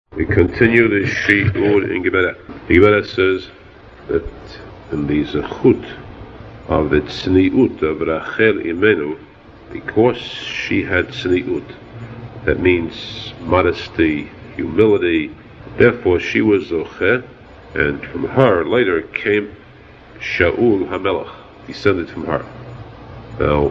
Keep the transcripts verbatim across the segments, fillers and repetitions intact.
We continue the Shi'ur in Gemara. The Gemara says that in the Zechut of the Tzniut of Rachel Imenu, because she had Tzniut, that means modesty, humility, therefore she was Zocheh, and from her later came Shaul HaMelech, descended from her. Now,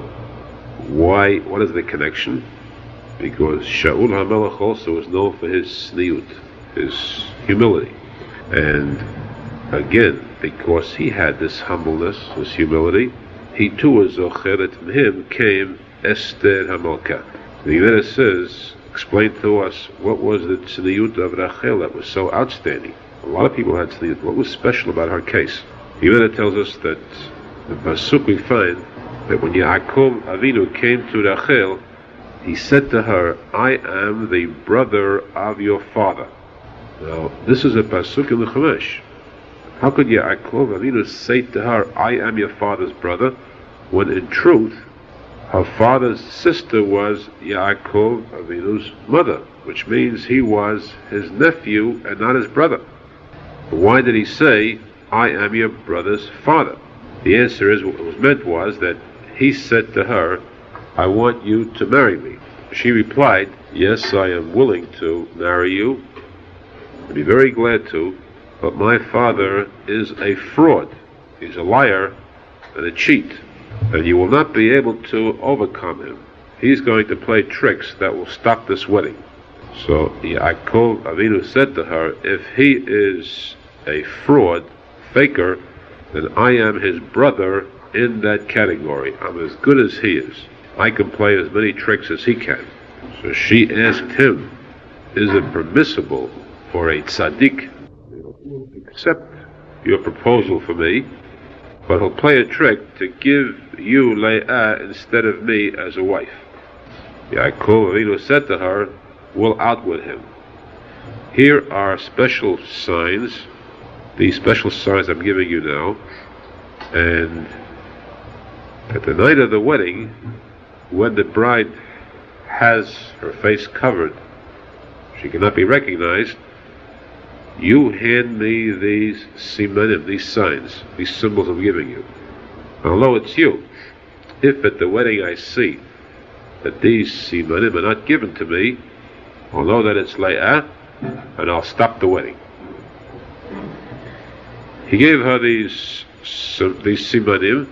why? What is the connection? Because Shaul HaMelech also was known for his Tzniut, his humility. And again, because he had this humbleness, this humility, he too was Zocher, that from him came Esther HaMelka. The Gemara says, explain to us, what was the Tzniut of Rachel that was so outstanding? A lot of people had Tzniut. What was special about her case? The Gemara tells us that in the Pasuk we find that when Yaakov Avinu came to Rachel, he said to her, I am the brother of your father. Now, this is a Pasuk in the Chumash. How could Yaakov Avinu say to her, I am your father's brother, when in truth, her father's sister was Yaakov Avinu's mother, which means he was his nephew and not his brother. But why did he say, I am your brother's father? The answer is, what was meant was that he said to her, I want you to marry me. She replied, yes, I am willing to marry you. I'd be very glad to, but my father is a fraud. He's a liar and a cheat, and you will not be able to overcome him. He's going to play tricks that will stop this wedding. So Yaakov Avinu said to her, if he is a fraud, faker, then I am his brother in that category. I'm as good as he is. I can play as many tricks as he can. So she asked him, is it permissible for a tzaddik to accept your proposal for me, but he'll play a trick to give you Leah instead of me as a wife? Yaakov Avinu said to her, we'll outwit him. Here are special signs, these special signs I'm giving you now, and at the night of the wedding, when the bride has her face covered, she cannot be recognized, you hand me these simanim, these signs, these symbols I'm giving you. Although it's you, if at the wedding I see that these simanim are not given to me, I'll know that it's Leah, and I'll stop the wedding. He gave her these, these simanim.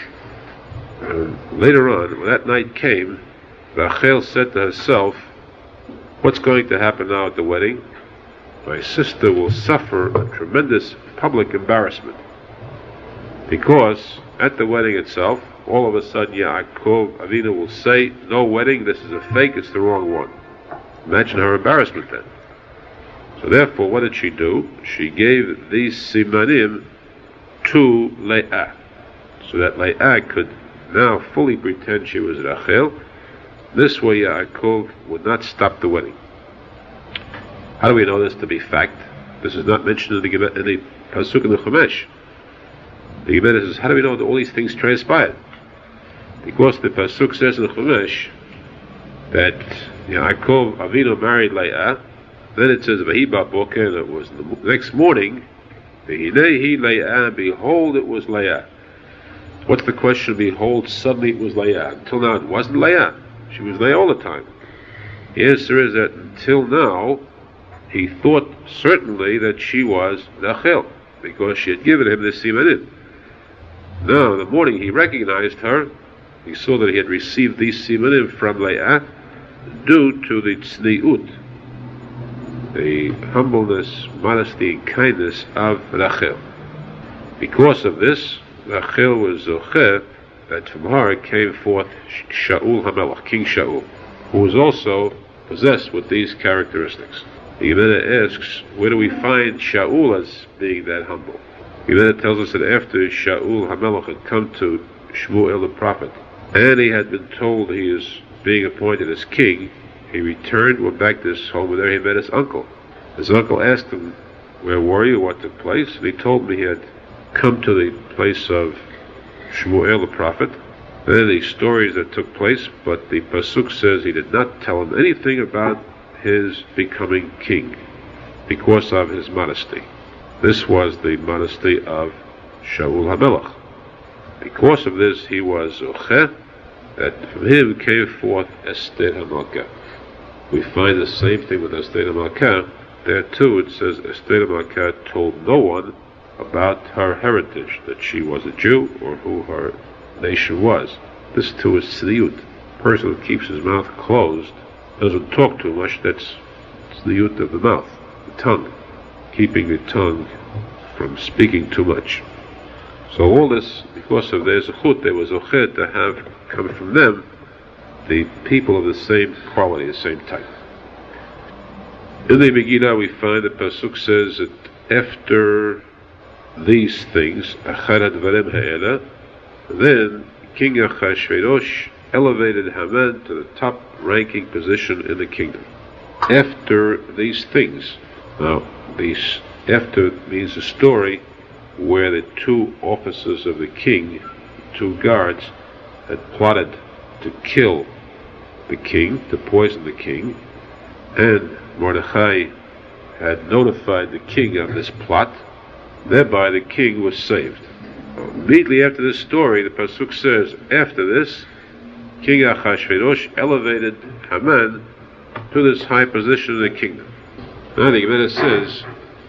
And later on, when that night came, Rachel said to herself, what's going to happen now at the wedding? My sister will suffer a tremendous public embarrassment. Because at the wedding itself, all of a sudden Yaakov Avinu will say, no wedding, this is a fake, it's the wrong one. Imagine her embarrassment then. So therefore, what did she do? She gave these simanim to Leah, so that Leah could now fully pretend she was Rachel. This way Yaakov would not stop the wedding. How do we know this to be fact? This is not mentioned in the, in the Pasuk in the Chumash. The Gemara says, how do we know that all these things transpired? Because the Pasuk says in the Chumash that Yaakov Avinu married Leah. Then it says, Vahiba Boker, and it was the next morning, Vehinehi Leah, behold, it was Leah. What's the question? Behold, suddenly it was Leah. Until now, it wasn't Leah. She was Leah all the time. The answer is that until now, he thought certainly that she was Rachel, because she had given him this simanim. Now, in the morning, he recognized her. He saw that he had received these simanim from Leah due to the tzniut, the humbleness, modesty, and kindness of Rachel. Because of this, Rachel was Zocher, that from her came forth Shaul HaMelech, King Shaul, who was also possessed with these characteristics. The Gemara asks, where do we find Shaul as being that humble? The Gemara tells us that after Shaul HaMelech had come to Shmuel the prophet, and he had been told he is being appointed as king, he returned, went back to his home, and there he met his uncle. His uncle asked him, where were you, what took place? And he told me he had come to the place of Shmuel the prophet, and the stories that took place, but the Pasuk says he did not tell him anything about his becoming king. because of his modesty. This was the modesty of Shaul HaMelech. Because of this, he was Zocheh, that from him came forth Esther HaMalkah. We find the same thing with Esther HaMalkah. There too it says Esther HaMalkah told no one about her heritage, that she was a Jew or who her nation was. This too is tzniut. A person who keeps his mouth closed, doesn't talk too much, that's tzniut of the mouth, the tongue. Keeping the tongue from speaking too much. So all this, because of their zechut, they were zochet to have come from them the people of the same quality, the same type. In the Megillah we find that Pasuk says that after these things, Achar Advarim Ha'ela, then King Achashverosh elevated Haman to the top ranking position in the kingdom. After these things, now these after means a story where the two officers of the king, two guards, had plotted to kill the king, to poison the king, and Mordechai had notified the king of this plot. Thereby the king was saved. Immediately after this story, the Pasuk says, after this, King Achashverosh elevated Haman to this high position in the kingdom. Now the Gemara says,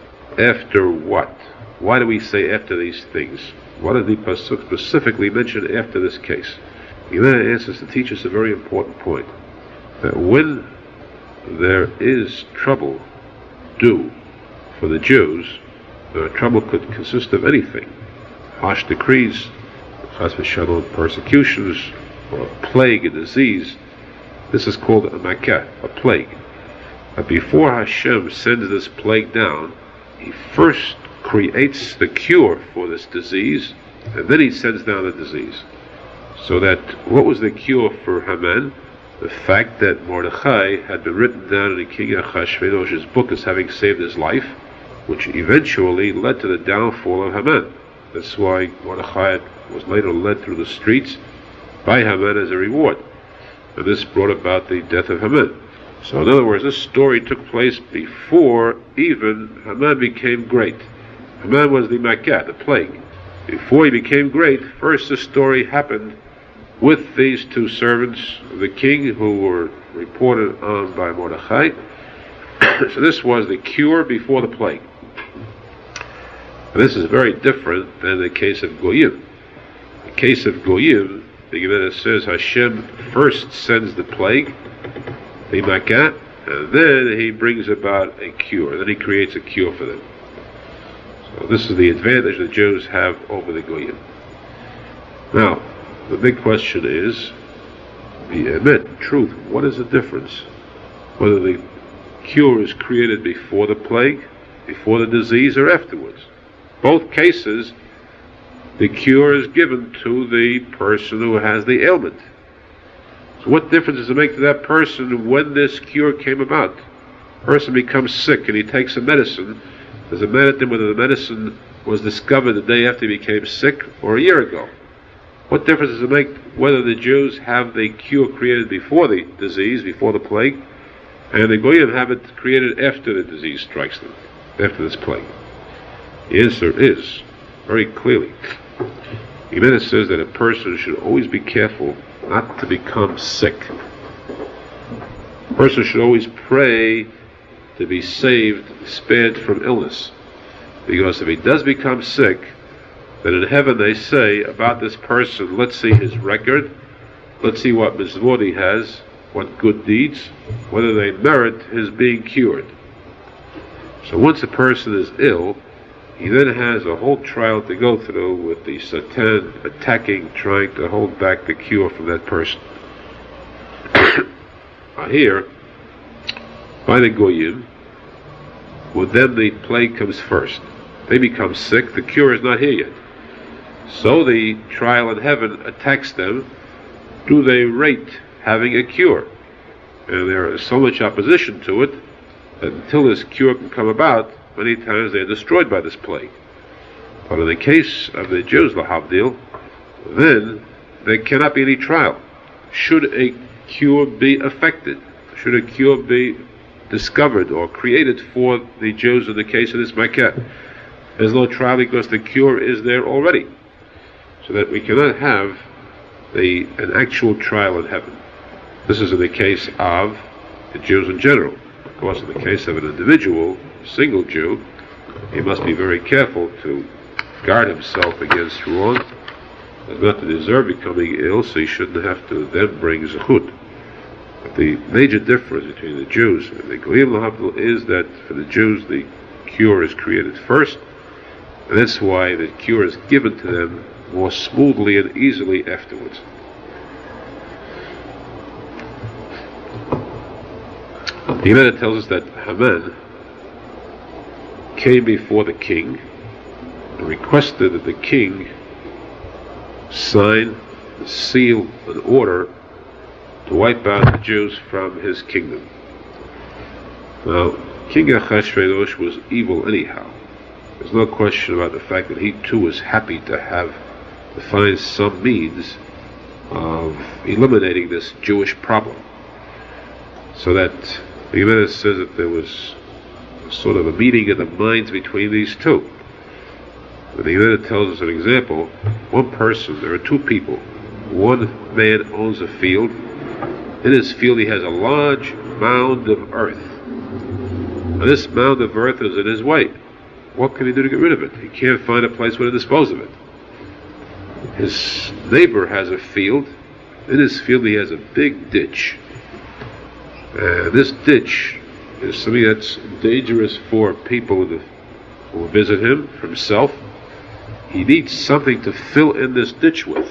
after what? Why do we say after these things? What did the Pasuk specifically mention after this case? The Gemara answers to teach us a very important point. That when there is trouble due for the Jews, the trouble could consist of anything. Harsh decrees, chas v'shalom, persecutions, or a plague, a disease. This is called a makah, a plague. But before Hashem sends this plague down, He first creates the cure for this disease, and then He sends down the disease. So that, what was the cure for Haman? The fact that Mordechai had been written down in the King Achashverosh's book as having saved his life, which eventually led to the downfall of Haman. That's why Mordechai was later led through the streets by Haman as a reward. And this brought about the death of Haman. So in other words, this story took place before even Haman became great. Haman was the Makkah, the plague. Before he became great, first this story happened with these two servants of the king who were reported on by Mordechai. So this was the cure before the plague. And this is very different than the case of Goyim. The case of Goyim, the Gemara says Hashem first sends the plague, the Makkah, and then He brings about a cure. Then He creates a cure for them. So this is the advantage the Jews have over the Goyim. Now, the big question is, the emet, truth, what is the difference? Whether the cure is created before the plague, before the disease, or afterwards. Both cases, the cure is given to the person who has the ailment. So what difference does it make to that person when this cure came about? The person becomes sick and he takes a medicine. Does it matter to him whether the medicine was discovered the day after he became sick or a year ago? What difference does it make whether the Jews have the cure created before the disease, before the plague, and the Goyim have it created after the disease strikes them, after this plague? The answer is, very clearly, the Gemara says that a person should always be careful not to become sick. A person should always pray to be saved, spared from illness. Because if he does become sick, then in heaven they say about this person, let's see his record, let's see what mitzvot he has, what good deeds, whether they merit his being cured. So once a person is ill, he then has a whole trial to go through with the Satan attacking, trying to hold back the cure from that person. Now here, by the Goyim, with them the plague comes first. They become sick, the cure is not here yet. So the trial in heaven attacks them. Do they rate having a cure? And there is so much opposition to it that until this cure can come about, many times they are destroyed by this plague. But in the case of the Jews, lahavdil, then there cannot be any trial. Should a cure be effected, should a cure be discovered or created for the Jews in the case of this Makeh. There's no trial because the cure is there already. So that we cannot have the, an actual trial in heaven. This is in the case of the Jews in general. Of course, in the case of an individual, single Jew, he must be very careful to guard himself against wrong, as not to deserve becoming ill, so he shouldn't have to then bring zechut. But the major difference between the Jews and the Goyim Lahavdil is that for the Jews the cure is created first, and that's why the cure is given to them more smoothly and easily afterwards. The Gemara tells us that Haman came before the king and requested that the king sign, seal, an order to wipe out the Jews from his kingdom. Now, King Achashverosh was evil anyhow. There's no question about the fact that he too was happy to have to find some means of eliminating this Jewish problem. So that the Gemara says that there was sort of a meeting of the minds between these two. But the Gemara tells us an example. One person, there are two people. One man owns a field. In his field he has a large mound of earth. Now this mound of earth is in his way. What can he do to get rid of it? He can't find a place where to dispose of it. His neighbor has a field. In his field he has a big ditch. And this ditch is something that's dangerous for people who visit him, for himself. He needs something to fill in this ditch with.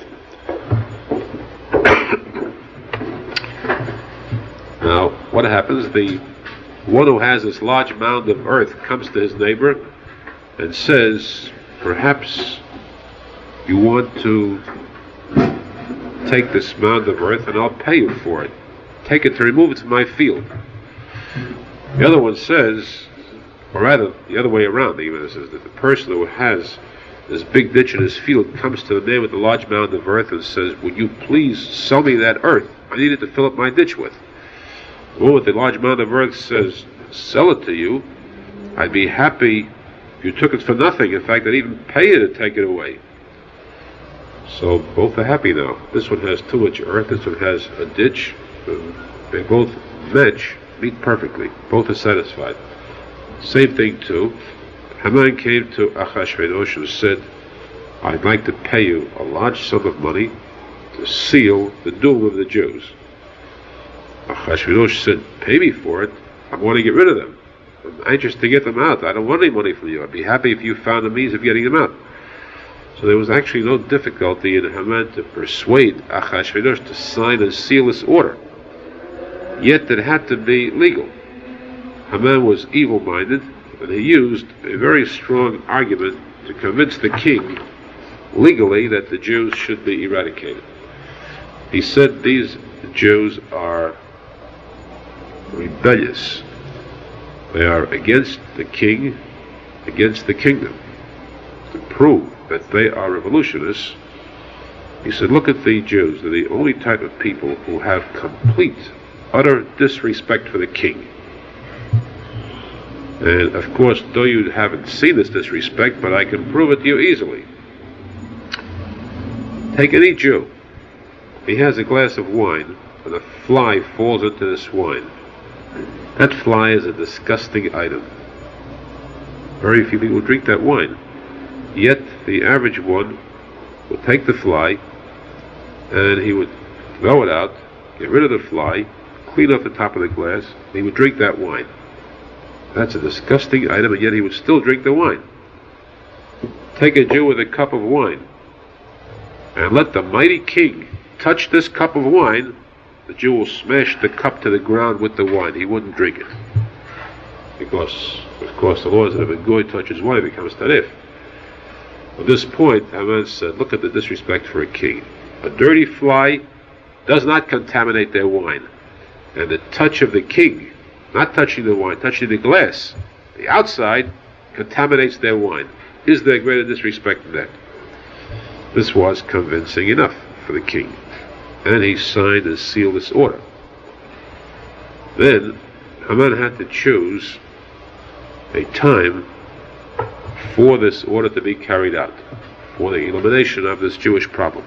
Now, what happens? The one who has this large mound of earth comes to his neighbor and says, perhaps you want to take this mound of earth and I'll pay you for it. Take it to remove it from my field. The other one says, or rather the other way around, the Gemara says that the person who has this big ditch in his field comes to the man with the large mound of earth and says, would you please sell me that earth? I need it to fill up my ditch with. The one with the large mound of earth says, sell it to you. I'd be happy if you took it for nothing. In fact, I'd even pay you to take it away. So both are happy now. This one has too much earth, this one has a ditch. They both match, meet perfectly. Both are satisfied. Same thing too. Haman came to Achashverosh and said, I'd like to pay you a large sum of money to seal the doom of the Jews. Achashverosh said, pay me for it. I want to get rid of them. I'm anxious to get them out. I don't want any money from you. I'd be happy if you found a means of getting them out. So there was actually no difficulty in Haman to persuade Achashverosh to sign and seal this order. Yet it had to be legal. Haman was evil-minded, and he used a very strong argument to convince the king legally that the Jews should be eradicated. He said these Jews are rebellious. They are against the king, against the kingdom. To prove that they are revolutionists, he said, look at the Jews. They're the only type of people who have complete, utter disrespect for the king. And of course, though you haven't seen this disrespect, but I can prove it to you easily. Take any Jew. He has a glass of wine, and a fly falls into this wine. That fly is a disgusting item. Very few people drink that wine. Yet the average one would take the fly, and he would throw it out, get rid of the fly, clean off the top of the glass, and he would drink that wine. That's a disgusting item, and yet he would still drink the wine. Take a Jew with a cup of wine, and let the mighty king touch this cup of wine, the Jew will smash the cup to the ground with the wine. He wouldn't drink it. Because, of course, the law is that if a goy touches wine, it becomes tarif. At this point, Haman said, look at the disrespect for a king. A dirty fly does not contaminate their wine. And the touch of the king, not touching the wine, touching the glass, the outside, contaminates their wine. Is there greater disrespect than that? This was convincing enough for the king. And he signed and sealed this order. Then Haman had to choose a time for this order to be carried out, for the elimination of this Jewish problem.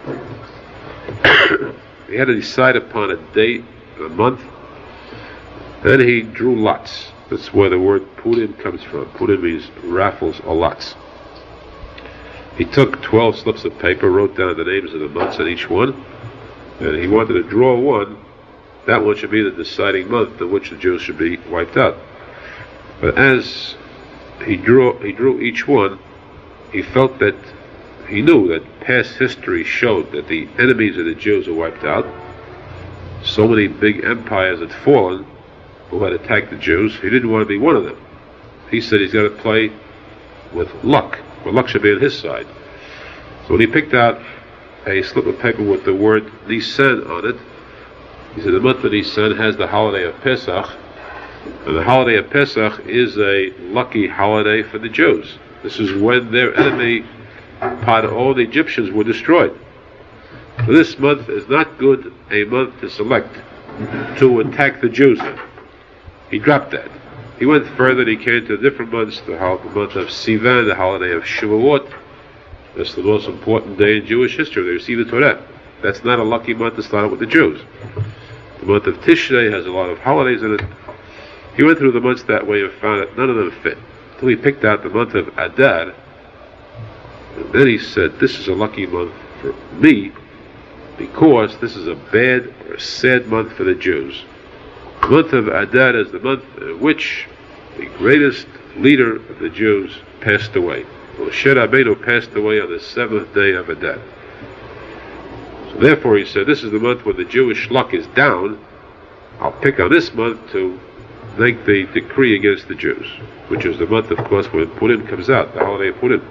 He had to decide upon a date, a month, and he drew lots. That's where the word Purim comes from. Purim means raffles or lots. He took twelve slips of paper, wrote down the names of the months on each one, and he wanted to draw one. That one should be the deciding month in which the Jews should be wiped out. But as he drew, he drew each one, he felt that he knew that past history showed that the enemies of the Jews were wiped out. So many big empires had fallen who had attacked the Jews. He didn't want to be one of them. He said he's got to play with luck. Well, luck should be on his side. So when he picked out a slip of paper with the word Nisan on it, he said the month of Nisan has the holiday of Pesach, and the holiday of Pesach is a lucky holiday for the Jews. This is when their enemy, all the Egyptians, were destroyed. So this month is not good a month to select to attack the Jews in. He dropped that. He went further and he came to different months, the month of Sivan, the holiday of Shavuot. That's the most important day in Jewish history. They received the Torah. That's not a lucky month to start out with the Jews. The month of Tishrei has a lot of holidays in it. He went through the months that way and found that none of them fit. Until he picked out the month of Adar. And then he said, this is a lucky month for me because this is a bad or a sad month for the Jews. The month of Adar is the month in which the greatest leader of the Jews passed away. Moshe Rabbeinu passed away on the seventh day of Adar. So therefore he said, this is the month when the Jewish luck is down. I'll pick on this month to make the decree against the Jews, which is the month, of course, when Purim comes out, the holiday of Purim.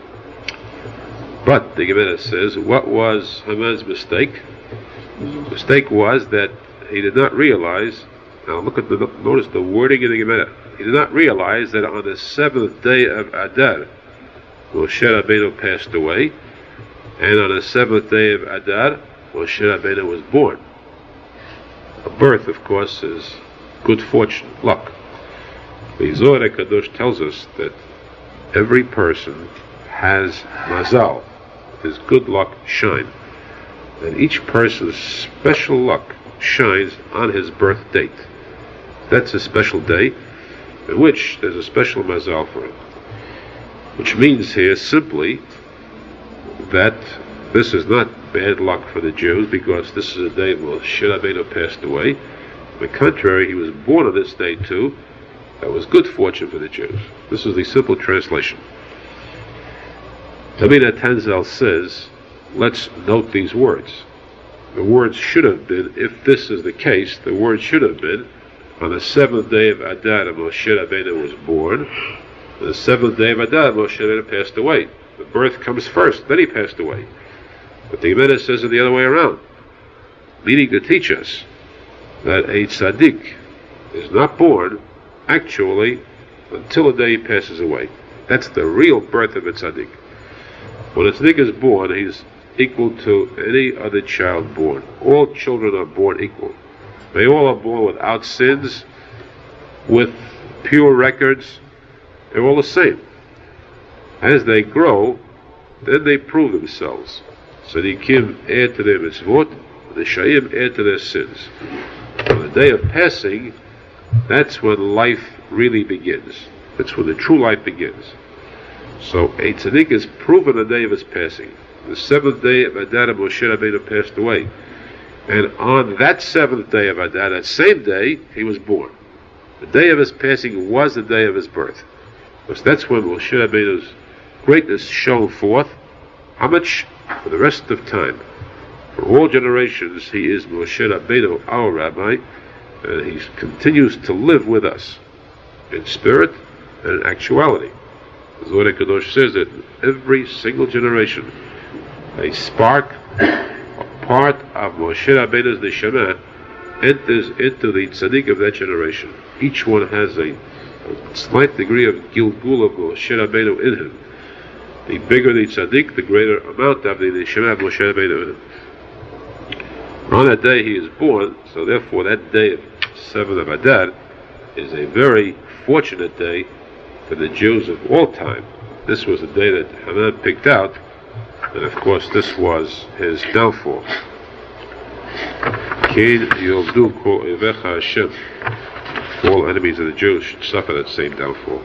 But the Gemara says, what was Haman's mistake? The mistake was that he did not realize. Now look at the, notice the wording in the Gemara. He did not realize that on the seventh day of Adar, Moshe Rabbeinu passed away, and on the seventh day of Adar, Moshe Rabbeinu was born. A birth, of course, is good fortune, luck. The Zohar Kadosh tells us that every person has mazal, his good luck shine, and each person's special luck shines on his birth date. That's a special day in which there's a special mazal for him. Which means here simply that this is not bad luck for the Jews because this is a day when Moshe Rabbeinu passed away. On the contrary, he was born on this day too. That was good fortune for the Jews. This is the simple translation. Tamina Tanzal says, let's note these words. The words should have been, if this is the case, the words should have been, on the seventh day of Adar, Moshe Rabbeinu was born. On the seventh day of Adar, Moshe Rabbeinu passed away. The birth comes first, then he passed away. But the Gemara says it the other way around, meaning to teach us that a tzaddik is not born, actually, until the day he passes away. That's the real birth of a tzaddik. When a tzaddik is born, he's equal to any other child born. All children are born equal. They all are born without sins, with pure records. They're all the same. As they grow, then they prove themselves. Tzaddikim add to their mitzvot, the Shayim add to their sins. On the day of passing, that's when life really begins. That's when the true life begins. So a tzaddik is proven the day of his passing. The seventh day of Adar, Moshe Rabbeinu passed away. And on that seventh day of Adar, that same day, he was born. The day of his passing was the day of his birth. Because that's when Moshe Rabbeinu's greatness shone forth. How much? For the rest of time. For all generations, he is Moshe Rabbeinu, our rabbi, and he continues to live with us in spirit and in actuality. The Zohar Kadosh says that every single generation, a spark, a part of Moshe Rabbeinu's neshama enters into the tzaddik of that generation. Each one has a, a slight degree of gilgul of Moshe Rabbeinu in him. The bigger the tzaddik, the greater amount of the neshama of Moshe Rabbeinu in him. On that day he is born, so therefore that day of seventh of Adar is a very fortunate day for the Jews of all time. This was the day that Haman picked out, and of course this was his downfall. Kain yoldu ko evecha Hashem. All enemies of the Jews should suffer that same downfall.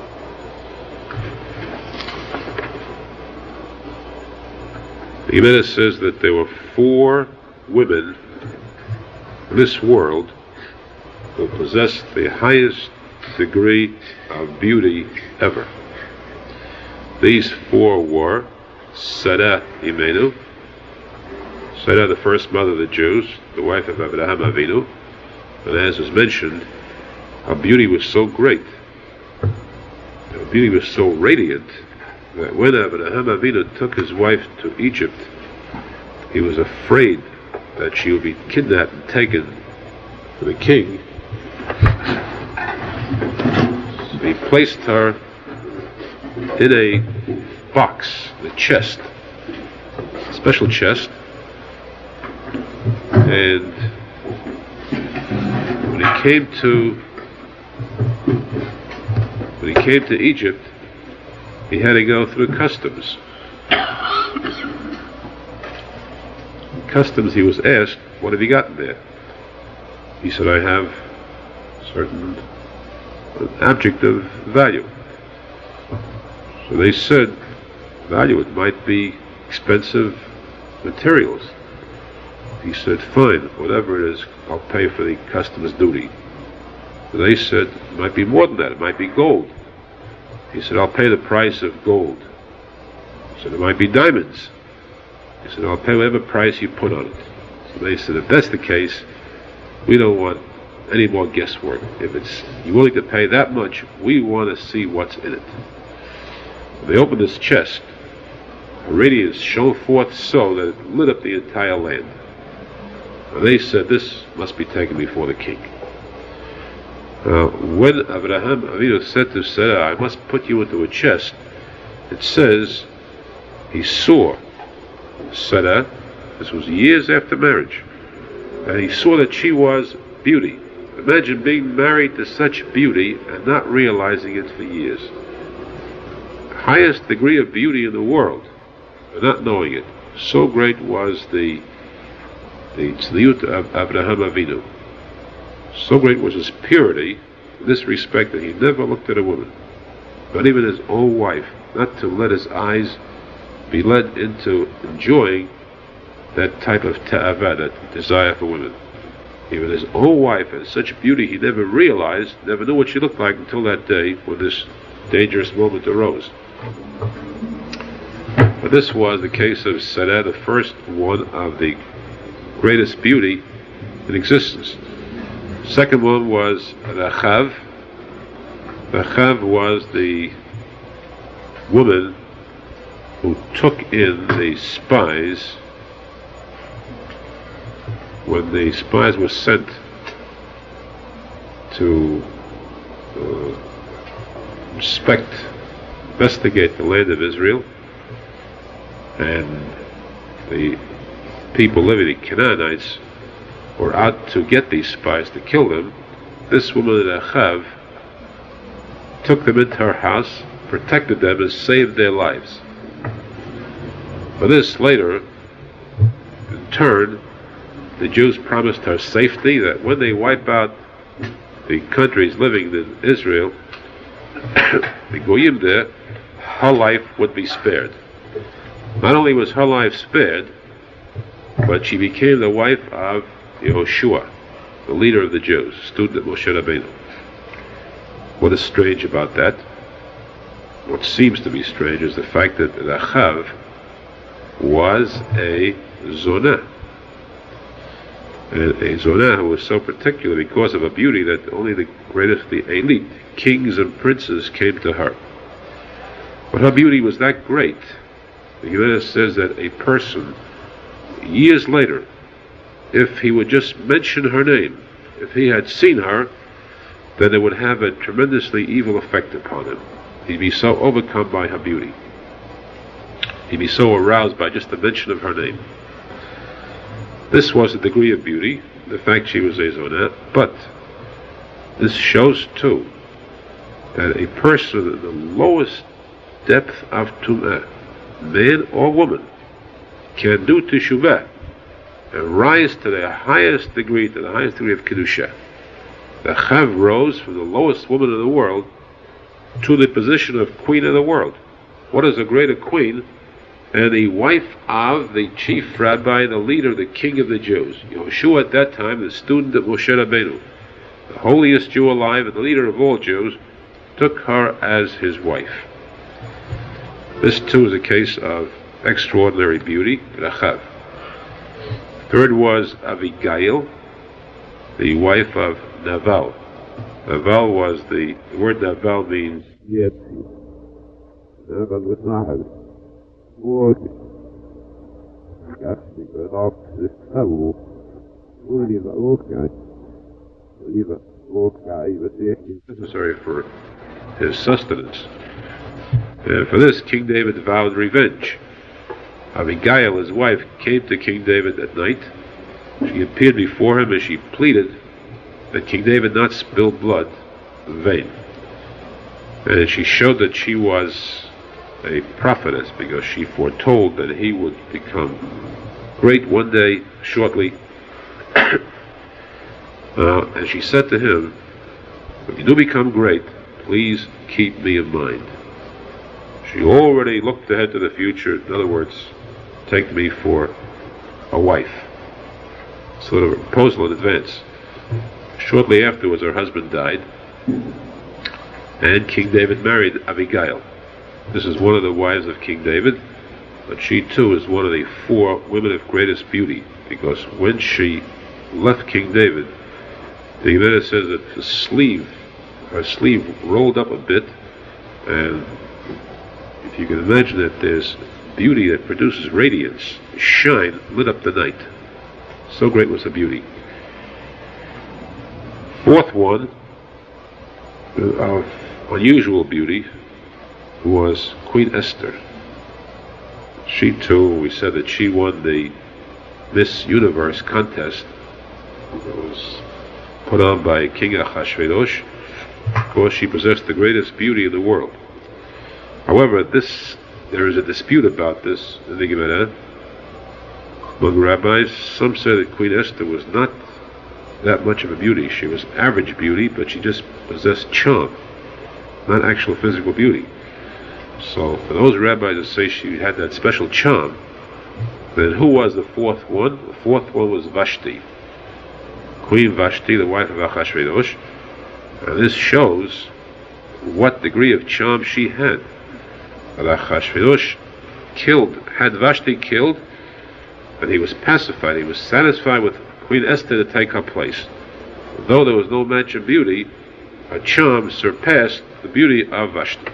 The Gemara says that there were four women in this world who possessed the highest degree of beauty ever. These four were Sarah Imenu, Sarah, the first mother of the Jews, the wife of Abraham Avinu, and as was mentioned, her beauty was so great, her beauty was so radiant, that when Abraham Avinu took his wife to Egypt, he was afraid that she would be kidnapped and taken to the king. So he placed her in a box, a chest, a special chest, and when he came to when he came to Egypt, he had to go through customs. Customs, he was asked, "What have you gotten there?" He said, "I have certain object of value." So they said, "Value, it might be expensive materials." He said, "Fine, whatever it is, I'll pay for the customs duty." So they said, "It might be more than that, it might be gold." He said, "I'll pay the price of gold." He said, "It might be diamonds." He said, "I'll pay whatever price you put on it." So they said, "If that's the case, we don't want any more guesswork. If it's you're willing to pay that much, we want to see what's in it." When they opened this chest, a radiance shone forth so that it lit up the entire land. And they said, "This must be taken before the king." Uh, when Abraham Avinu said to Sarah, "I must put you into a chest," it says he saw Sarah, this was years after marriage, and he saw that she was beauty. Imagine being married to such beauty and not realizing it for years. The highest degree of beauty in the world, and not knowing it. So great was the the tzniut of Abraham Avinu. So great was his purity in this respect that he never looked at a woman, not even his own wife, not to let his eyes be led into enjoying that type of ta'avah, that desire for women. Even his own wife had such beauty he never realized, never knew what she looked like until that day when this dangerous moment arose. But this was the case of Sarah, the first one of the greatest beauty in existence. Second one was Rachav. Rachav was the woman who took in the spies when the spies were sent to uh, inspect, investigate the land of Israel, and the people living, the Canaanites, were out to get these spies to kill them. This woman, Rachav, took them into her house, protected them, and saved their lives. For this, later, in turn, the Jews promised her safety, that when they wipe out the countries living in Israel, the Goyim there, her life would be spared. Not only was her life spared, but she became the wife of Yehoshua, the leader of the Jews, student of Moshe Rabbeinu. What is strange about that? What seems to be strange is the fact that Rachav was a zonah. And a zonah who was so particular because of her beauty that only the greatest, the elite, kings and princes came to her. But her beauty was that great. The Gemara says that a person, years later, if he would just mention her name, if he had seen her, then it would have a tremendously evil effect upon him. He'd be so overcome by her beauty. He'd be so aroused by just the mention of her name. This was a degree of beauty, the fact she was a zonah, but This shows too that a person in the lowest depth of tum'ah, man or woman, can do teshuvah and rise to the highest degree, to the highest degree of kedusha. The Chav rose from the lowest woman in the world to the position of queen of the world. What is a greater queen and the wife of the chief rabbi, the leader, the king of the Jews? Yehoshua at that time, the student of Moshe Rabbeinu, the holiest Jew alive and the leader of all Jews, took her as his wife. This too is a case of extraordinary beauty, Rachav. Third was Abigail, the wife of Naval. Naval was the, the word Naval means Yetzi. Naval was Nahal. Necessary for his sustenance. And for this, King David vowed revenge. Abigail, his wife, came to King David at night. She appeared before him and she pleaded that King David not spill blood in vain. And she showed that she was a prophetess because she foretold that he would become great one day, shortly. uh, and she said to him, "When you do become great, please keep me in mind." She already looked ahead to the future. In other words, take me for a wife. Sort of a proposal in advance. Shortly afterwards, her husband died, and King David married Abigail. This is one of the wives of King David, but she too is one of the four women of greatest beauty, because when she left King David, the Gemara says that the sleeve, her sleeve rolled up a bit, and if you can imagine that there's beauty that produces radiance, shine, lit up the night. So great was the beauty. Fourth one of unusual beauty was Queen Esther. She too, we said that she won the Miss Universe contest. It was put on by King Achashverosh because she possessed the greatest beauty in the world. However, this there is a dispute about this in the Gemara among rabbis. Some say that Queen Esther was not that much of a beauty. She was average beauty, but she just possessed charm, not actual physical beauty. So for those rabbis that say she had that special charm, then who was the fourth one? The fourth one was Vashti, Queen Vashti, the wife of Achashverosh. And this shows what degree of charm she had. But Achashverosh killed, had Vashti killed, and he was pacified, he was satisfied with Queen Esther to take her place. Though there was no match in beauty, her charm surpassed the beauty of Vashti.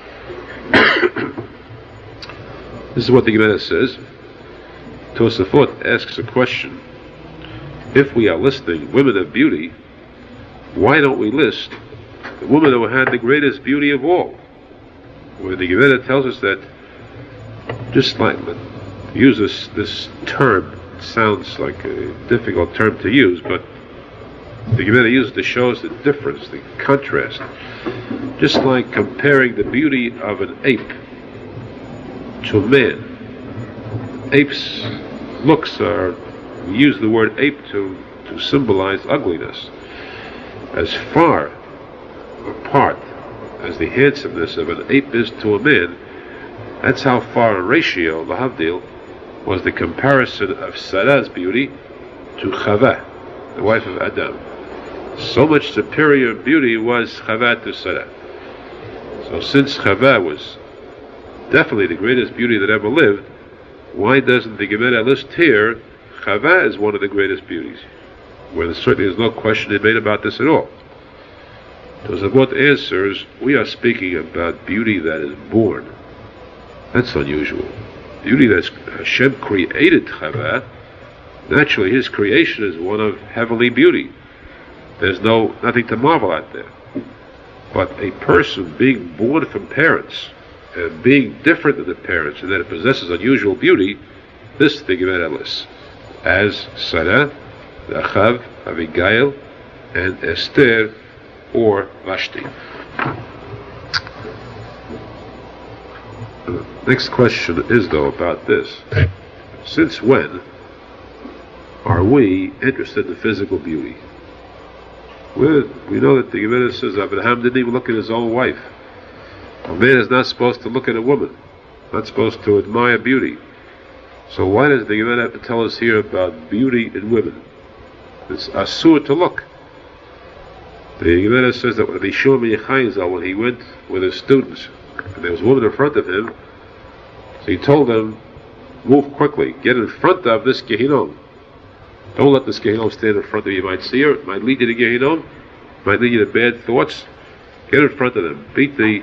This is what the Gemara says. Tosafot asks a question. If we are listing women of beauty, why don't we list the woman who had the greatest beauty of all? Where the Gemara tells us that, just like, use this, this term, it sounds like a difficult term to use, but the Gemara uses to show us the difference, the contrast. Just like comparing the beauty of an ape to a man. Apes' looks are, we use the word ape to, to symbolize ugliness. As far apart as the handsomeness of an ape is to a man, that's how far a ratio, lahavdil, was the comparison of Sarah's beauty to Chava, the wife of Adam. So much superior beauty was Chava to Sarah. So since Chava was definitely the greatest beauty that ever lived, why doesn't the Gemara list here Chava as one of the greatest beauties? Where there certainly is no question made about this at all. Tosafot answers, we are speaking about beauty that is born. That's unusual. Beauty that Hashem created Chava, naturally his creation is one of heavenly beauty. There's no nothing to marvel at there. But a person being born from parents and being different than the parents and that it possesses unusual beauty, this the Gemara lists as Sarah, Rachav, Abigail, and Esther, or Vashti. The next question is, though, about this. Since when are we interested in physical beauty? We're, we know that the Gemara says Abraham didn't even look at his own wife. A man is not supposed to look at a woman, not supposed to admire beauty. So why does the Gemara have to tell us here about beauty in women? It's asur to look. The Gemara says that when Rishon Yechayzal, when he went with his students, and there was a woman in front of him, so he told them, move quickly, get in front of this Gehinom. Don't let this Gehinom stand in front of you. You might see her, it might lead you to Gehinom, it might lead you to bad thoughts. Get in front of them. Beat the,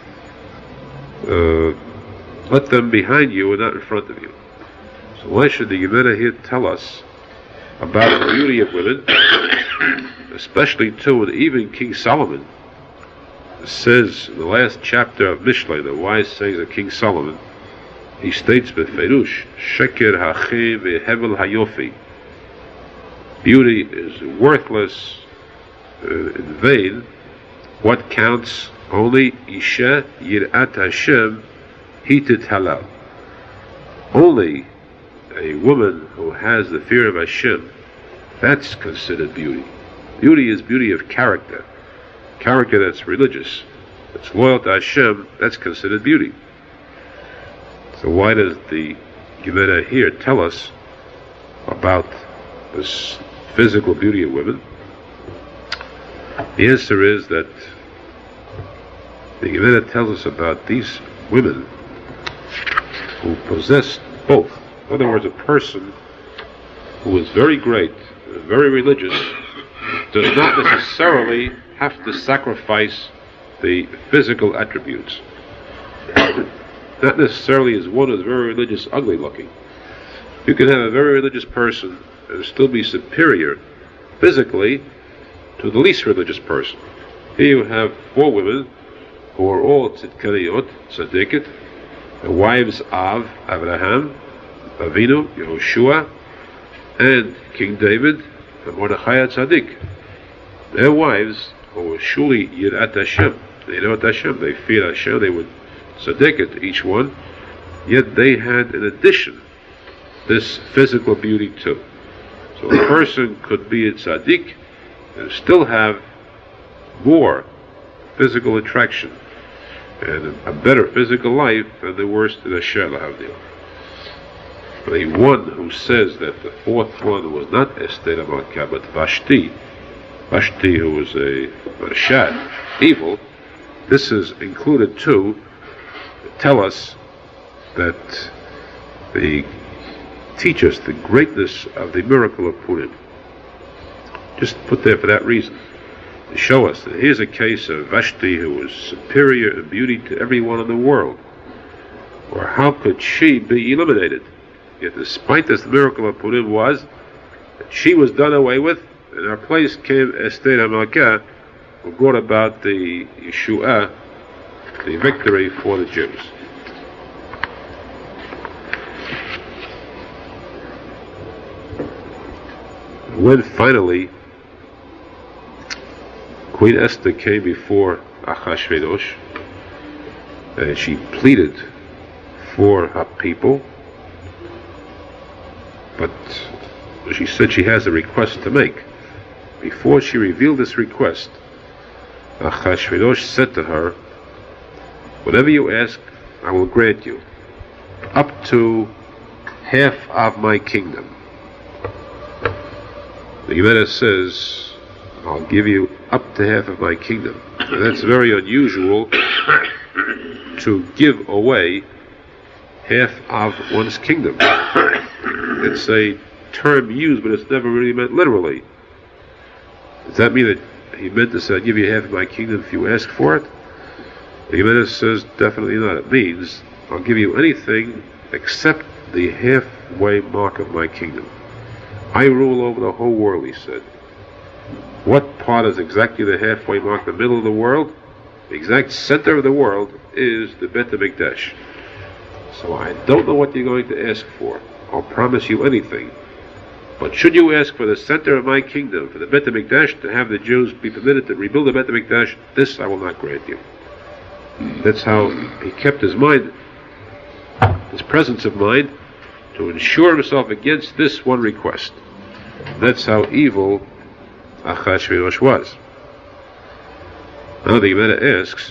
uh, let them behind you and not in front of you. So why should the Gemara here tell us about the beauty of women, especially too, and even King Solomon says in the last chapter of Mishlei, the wise sayings of King Solomon, he states b'ferush, sheker hachem ve'hevel hayofi. Beauty is worthless, uh, in vain. What counts? Only isha yirat Hashem hitit halal. Only a woman who has the fear of Hashem, that's considered beauty. Beauty is beauty of character. Character that's religious, that's loyal to Hashem, that's considered beauty. So why does the Gemara here tell us about this physical beauty of women? The answer is that the Gemara tells us about these women who possess both. In other words, a person who is very great, very religious, does not necessarily have to sacrifice the physical attributes. Not necessarily as one who is very religious, ugly looking. You can have a very religious person and still be superior physically to the least religious person. Here you have four women who are all tzidkaniyot, tzaddiket, the wives of Abraham, Avinu, Yehoshua, and King David, and Mordechai tzaddik. Their wives, who were surely yirat Hashem, they know Hashem, they fear Hashem, they would tzaddiket, each one, yet they had in addition this physical beauty too. So a person could be a tzaddik and still have more physical attraction and a better physical life than the worst in Asher Lahavdil. The one who says that the fourth one was not Esther Malka but Vashti, Vashti who was a Marshat, evil, this is included too to tell us that they teach us the greatness of the miracle of Purim. Just put there for that reason, to show us that here's a case of Vashti who was superior in beauty to everyone in the world. Or how could she be eliminated? Yet despite this, the miracle of Purim was that she was done away with, and in her place came Esther HaMelekah, who brought about the Yeshua, the victory for the Jews. When finally Queen Esther came before Achashverosh, and she pleaded for her people, but she said she has a request to make. Before she revealed this request, Achashverosh said to her, whatever you ask, I will grant you, up to half of my kingdom. The Gemara says, I'll give you up to half of my kingdom. And that's very unusual to give away half of one's kingdom. It's a term used, but it's never really meant literally. Does that mean that he meant to say, I'll give you half of my kingdom if you ask for it? The Gemara says, definitely not. It means, I'll give you anything except the halfway mark of my kingdom. I rule over the whole world, he said. What part is exactly the halfway mark, the middle of the world? The exact center of the world is the Bet HaMikdash. So I don't know what you're going to ask for. I'll promise you anything. But should you ask for the center of my kingdom, for the Bet HaMikdash, to have the Jews be permitted to rebuild the Bet HaMikdash, this I will not grant you. That's how he kept his mind, his presence of mind, to ensure himself against this one request. That's how evil Achashverosh was. Now the Gemara asks,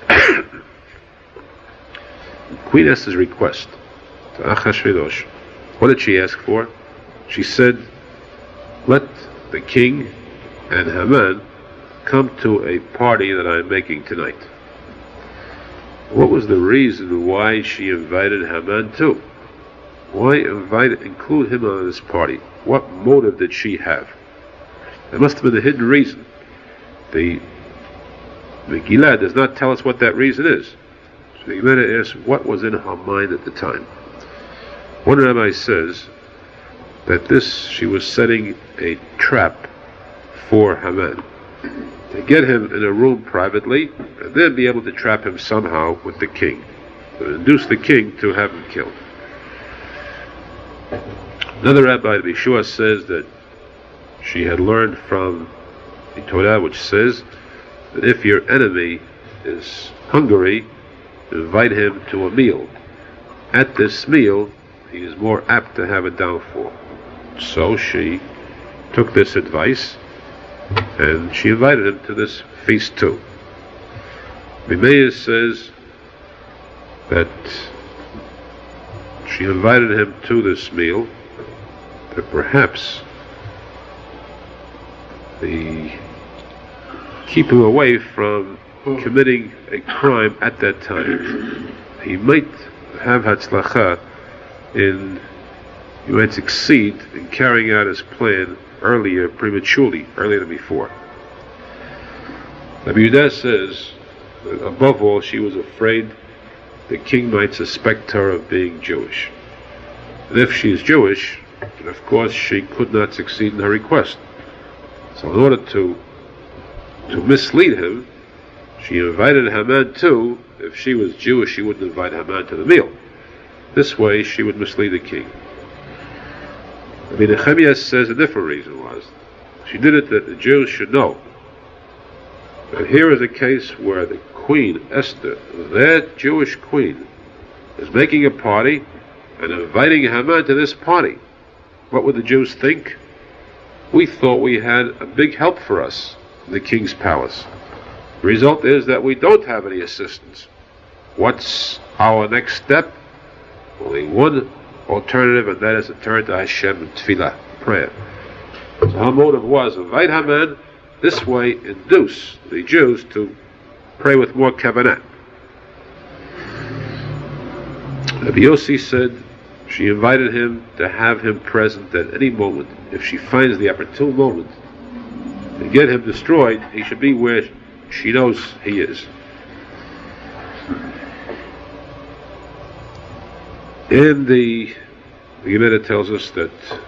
Queen Esther's request to Achashverosh, what did she ask for? She said, let the king and Haman come to a party that I'm making tonight. What was the reason why she invited Haman too? Why invite, include him on this party? What motive did she have? There must have been a hidden reason. The Megillah does not tell us what that reason is. So the Gemara asks, what was in her mind at the time? One rabbi says that this, she was setting a trap for Haman, to get him in a room privately, and then be able to trap him somehow with the king, to induce the king to have him killed. Another rabbi, Bishua, says that she had learned from the Torah, which says that if your enemy is hungry, invite him to a meal. At this meal, he is more apt to have a downfall. So she took this advice, and she invited him to this feast too. Bimeir says that she invited him to this meal, that perhaps the keep him away from committing a crime at that time. He might have hatzlacha in, he might succeed in carrying out his plan earlier, prematurely, earlier than before. Rabbi Yehuda says that above all she was afraid the king might suspect her of being Jewish. And if she is Jewish, then of course she could not succeed in her request. So in order to to mislead him, she invited Haman too. If she was Jewish, she wouldn't invite Haman to the meal. This way she would mislead the king. I mean, Nehemiah says a different reason was. She did it that the Jews should know. And here is a case where the queen, Esther, that Jewish queen, is making a party and inviting Haman to this party. What would the Jews think? We thought we had a big help for us in the king's palace. The result is that we don't have any assistance. What's our next step? Only one alternative, and that is to turn to Hashem in tefillah, prayer. So her motive was invite Haman, this way induce the Jews to pray with more kavanah. Rabbi Yossi said she invited him to have him present at any moment. If she finds the opportune moment to get him destroyed, he should be where she knows he is. And the, the Gemara tells us that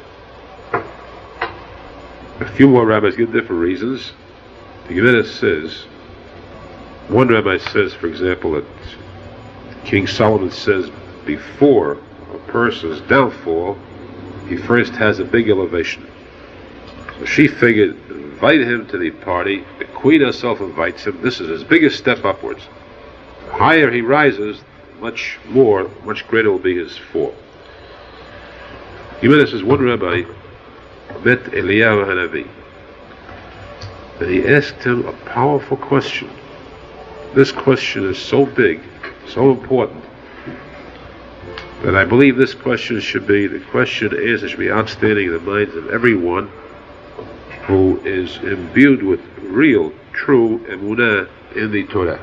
a few more rabbis give different reasons. The Gemara says, one rabbi says, for example, that King Solomon says before a person's downfall, he first has a big elevation. So she figured, invite him to the party, the queen herself invites him, this is his biggest step upwards. The higher he rises, much more, much greater will be his fall. Gemara says, one rabbi met Eliyahu Hanavi, and he asked him a powerful question. This question is so big, so important, that I believe this question should be, the question answer should be outstanding in the minds of everyone who is imbued with real, true emunah in the Torah.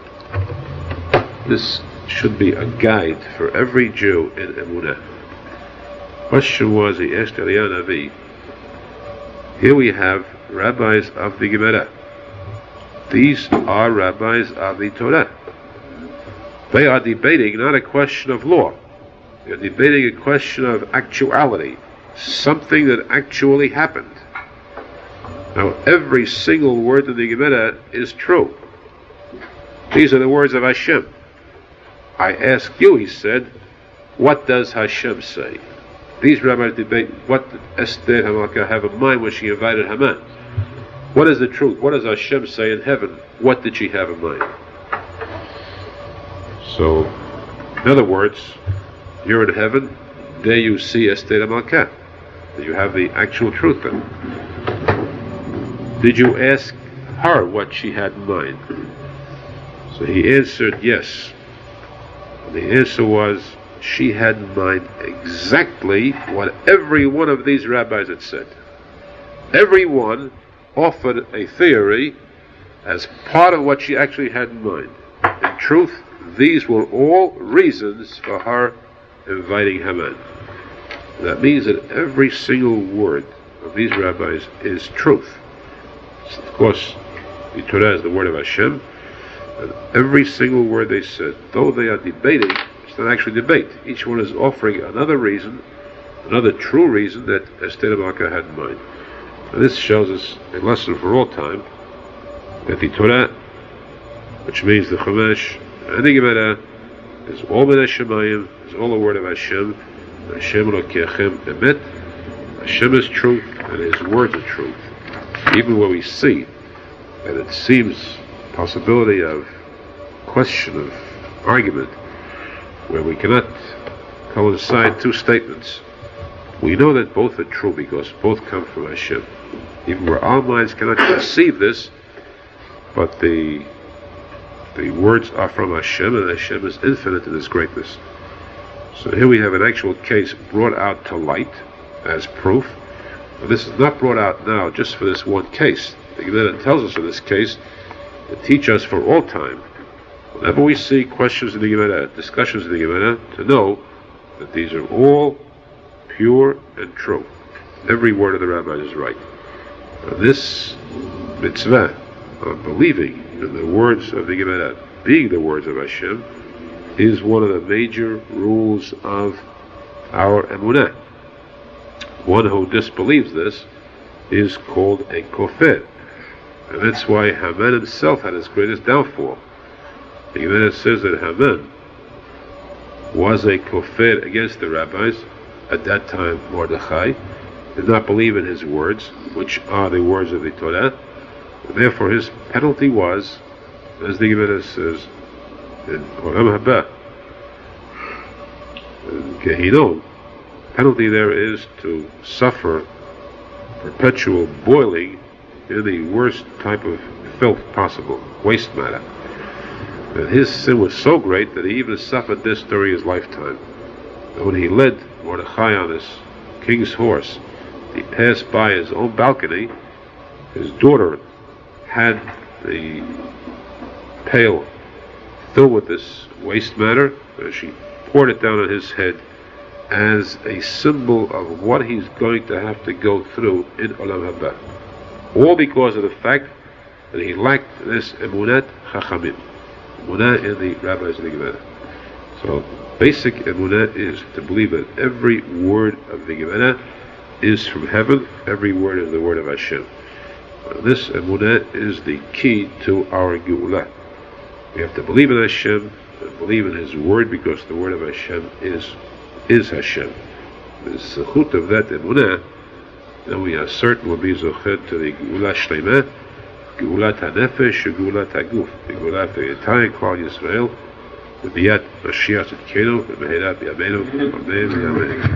This should be a guide for every Jew in emunah. Question was, he asked Eliyahu Navi, here we have rabbis of the Gemara. These are rabbis of the Torah. They are debating not a question of law. They're debating a question of actuality, something that actually happened. Now, every single word in the Gemara is true. These are the words of Hashem. I ask you, he said, what does Hashem say? These rabbis debate what did Esther HaMalkah have in mind when she invited Haman. What is the truth? What does Hashem say in heaven? What did she have in mind? So, in other words, you're in heaven, there you see Esther HaMalkah. You have the actual truth then. Did you ask her what she had in mind? So he answered yes. And the answer was, she had in mind exactly what every one of these rabbis had said. Every one offered a theory as part of what she actually had in mind. In truth, these were all reasons for her inviting Haman. That means that every single word of these rabbis is truth. Of course, the Torah is the word of Hashem, and every single word they said, though they are debating, it's not actually debate. Each one is offering another reason, another true reason that Esther HaMalkah had in mind. And this shows us a lesson for all time, that the Torah, which means the Chumash and the Gemara, is all min Hashemayim, is all the word of Hashem. Hashem Elokechem Emet. Hashem is truth, and His words are truth. Even when we see that it seems possibility of question, of argument, where we cannot coincide two statements, we know that both are true because both come from Hashem. Even where our minds cannot conceive this, but the the words are from Hashem, and Hashem is infinite in His greatness. So here we have an actual case brought out to light as proof. But this is not brought out now just for this one case. The Gemara tells us in this case to teach us for all time. Whenever we see questions in the Gemara, discussions in the Gemara, to know that these are all pure and true. Every word of the rabbis is right. Now this mitzvah of believing in the words of the Gemara, being the words of Hashem, is one of the major rules of our emunah. One who disbelieves this is called a kofir. And that's why Haman himself had his greatest downfall. The Gemara says that Haman was a kofir against the rabbis. At that time, Mordechai did not believe in his words, which are the words of the Torah. And therefore his penalty was, as the Gemara says, in Olam Haba, Gehinom, penalty there is to suffer perpetual boiling in the worst type of filth possible, waste matter. And his sin was so great that he even suffered this during his lifetime. And when he led Mordechai on his king's horse, he passed by his own balcony. His daughter had the pail filled with this waste matter, and she poured it down on his head as a symbol of what he's going to have to go through in Olam Haba. All because of the fact that he lacked this emunat chachamim, emunah in the rabbis of the Gemara. So basic emunah is to believe that every word of the Gemara is from heaven, every word is the word of Hashem. This emunah is the key to our Geulah. We have to believe in Hashem and believe in His word, because the word of Hashem is is Hashem. The zechut of that emunah, then we are certain we'll be zochet to the Geulah Shleimah, Geulah HaNefesh, Geulah HaGuf, the Geulah of the entire Klal Yisrael, with the Yat Mashiach Tzidkenu, the Meherat B'Yameinu, Amen, Amen.